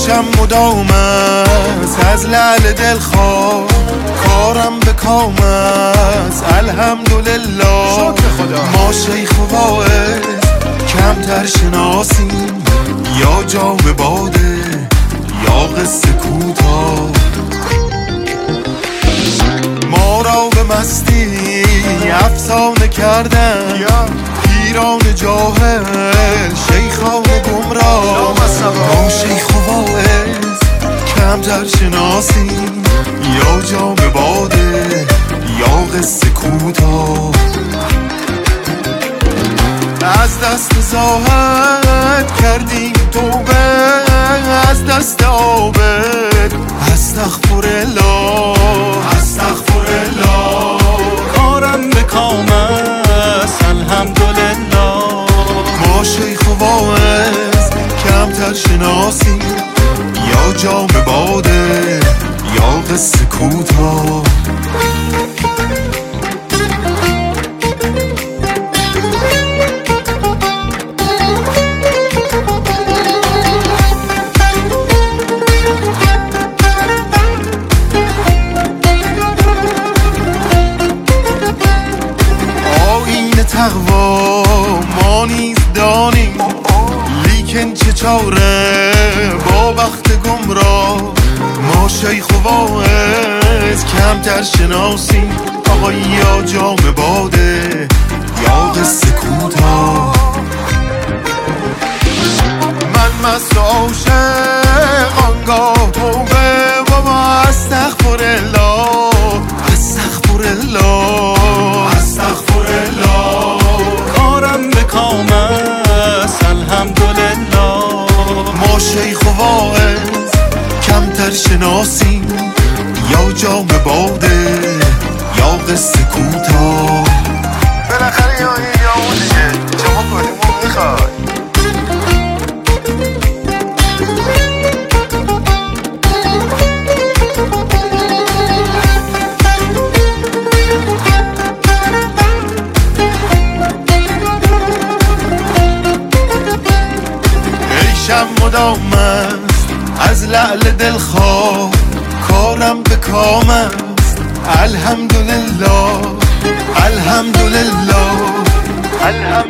عیشم مدام است از لعل دلخواه، کارم به کام است الحمدلله. ما شیخ و واعظ کمتر شناسیم، یا جام باده یا قصه کوتاه. ما را به مستی افسانه کردن پیران جاهل، شیخان گمراه. ما شیخ و واعظ کمتر شناسیم، یا جام باده یا قصه کوتاه. از دست زاهد کردیم توبه، از دست عابد استغفرالله استغفرالله. کارم به کام است الحمدلله. ما شیخ و واعظ کمتر شناسیم، یا جام باده یا قصه کوتاه. تقوا ما نیز دانیم، لیکن چه چاره با بخت گمراه. ما شیخ و واعظ کمتر شناسیم، آقا یا جام باده یا قصه کوتاه. من مست و عاشق آنگاه توبه و ما استغفرالله استغفرالله استغفرالله. کارم به کام است الحمدلله. ما شیخ و واعظ کمتر شناسیم، یا جام باده یا قصه کوتاه. بالاخره یا این یا اون دیگه، شما کدومو میخوای؟ عیشم مدام است از لعل دلخواه، کارم به کام است الحمدلله الحمدلله الحمدلله.